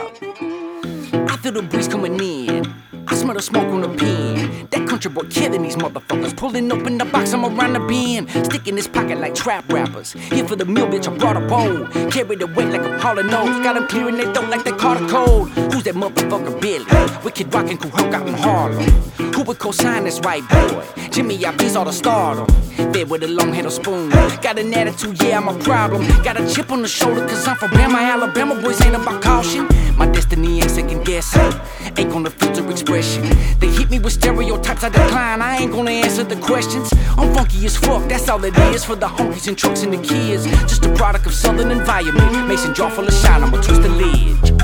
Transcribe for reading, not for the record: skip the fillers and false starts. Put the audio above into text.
I feel the breeze coming in, I smell the smoke on the pen. That country boy killing these motherfuckers, pulling open the box, I'm around the bend. Sticking his pocket like trap rappers. Here for the meal, bitch, I brought a bowl. Carry the weight like a Hall of Nose. Got them clearing their throat like they caught a cold. Who's that motherfucker Billy? Wicked rockin' cool Hulk out in Harlem. Who would co-sign this white boy? Jimmy, I beats all the stardom. Fed with a long-handled spoon. Got an attitude, yeah, I'm a problem. Got a chip on the shoulder, cause I'm from Bama, Alabama. Boys ain't about caution. My destiny ain't second guessing. Ain't gonna filter expression. They hit me with stereotypes, I decline. I ain't gonna answer the questions. I'm funky as fuck, that's all it is. For the honkies and trucks and the kids. Just a product of southern environment. Mason jar full of shine, I'ma twist the lid.